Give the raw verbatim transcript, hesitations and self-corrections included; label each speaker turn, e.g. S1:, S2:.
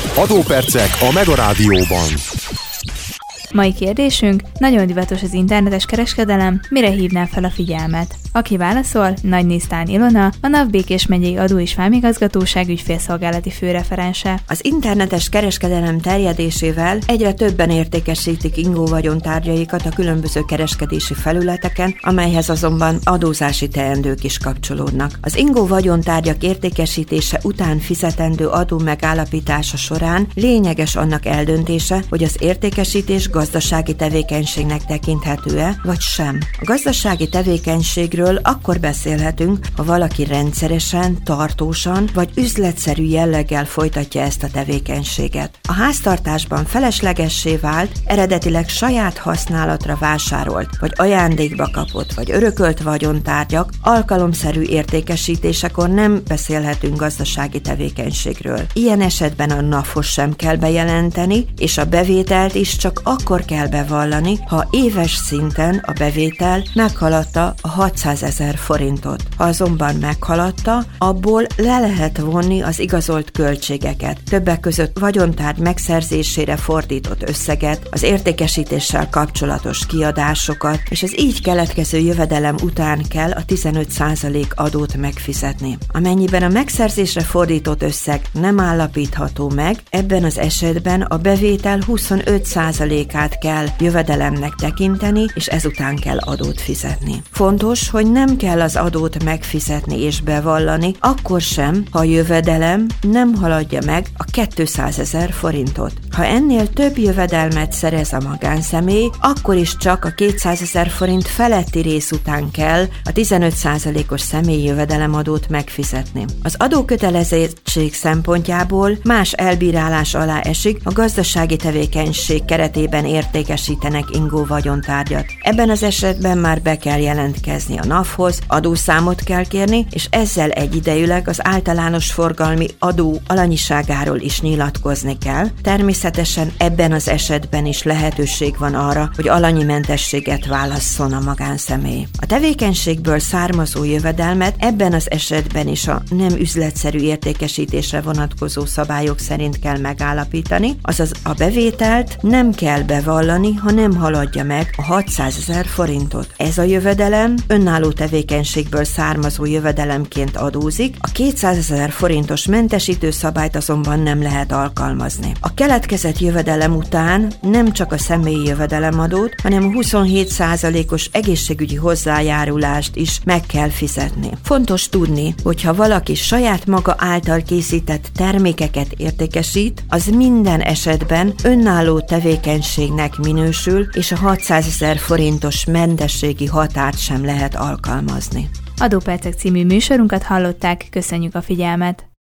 S1: Adópercek a Mega Rádióban.
S2: Mai kérdésünk: nagyon divatos az internetes kereskedelem, mire hívná fel a figyelmet? Aki válaszol, Nagynéztán Ilona, a NAV Békés megyei adó- és vámigazgatóság ügyfélszolgálati főreferense.
S3: Az internetes kereskedelem terjedésével egyre többen értékesítik ingó vagyontárgyaikat a különböző kereskedési felületeken, amelyhez azonban adózási teendők is kapcsolódnak. Az ingó vagyontárgyak értékesítése után fizetendő adó megállapítása során lényeges annak eldöntése, hogy az értékesítés gazdasági tevékenységnek tekinthető-e, vagy sem. A gazdasági tevékenységről akkor beszélhetünk, ha valaki rendszeresen, tartósan vagy üzletszerű jelleggel folytatja ezt a tevékenységet. A háztartásban feleslegessé vált, eredetileg saját használatra vásárolt, vagy ajándékba kapott, vagy örökölt vagyontárgyak alkalomszerű értékesítésekor nem beszélhetünk gazdasági tevékenységről. Ilyen esetben a NAV-hoz sem kell bejelenteni, és a bevételt is csak akkor kell bevallani, ha éves szinten a bevétel meghaladta a hatszázezer forintot. Ha azonban meghaladta, abból le lehet vonni az igazolt költségeket, többek között vagyontárgy megszerzésére fordított összeget, az értékesítéssel kapcsolatos kiadásokat, és az így keletkező jövedelem után kell a tizenöt százalék adót megfizetni. Amennyiben a megszerzésre fordított összeg nem állapítható meg, ebben az esetben a bevétel huszonöt százalékát kell jövedelemnek tekinteni, és ezután kell adót fizetni. Fontos, hogy nem kell az adót megfizetni és bevallani, akkor sem, ha a jövedelem nem haladja meg a kétszázezer forintot. Ha ennél több jövedelmet szerez a magánszemély, akkor is csak a kétszázezer forint feletti rész után kell a tizenöt százalékos személyi jövedelemadót megfizetni. Az adókötelezettség szempontjából más elbírálás alá esik, a gazdasági tevékenység keretében értékesítenek ingó vagyontárgyat. Ebben az esetben már be kell jelentkezni a NAV-hoz, adószámot kell kérni, és ezzel egyidejűleg az általános forgalmi adó alanyiságáról is nyilatkozni kell. Természetesen ebben az esetben is lehetőség van arra, hogy alanyi mentességet válasszon a magánszemély. A tevékenységből származó jövedelmet ebben az esetben is a nem üzletszerű értékesítésre vonatkozó szabályok szerint kell megállapítani, azaz a bevételt nem kell bevallani, ha nem haladja meg a hatszázezer forintot. Ez a jövedelem önálló tevékenységből származó jövedelemként adózik, a kétszázezer forintos mentesítő szabályt azonban nem lehet alkalmazni. A keletkezett jövedelem után nem csak a személyi jövedelemadót, hanem a huszonhét százalékos egészségügyi hozzájárulást is meg kell fizetni. Fontos tudni, hogy ha valaki saját maga által készített termékeket értékesít, az minden esetben önálló tevékenységnek minősül, és a hatszázezer forintos mentességi határt sem lehet alkalmazni.
S2: Adópercek című műsorunkat hallották, köszönjük a figyelmet!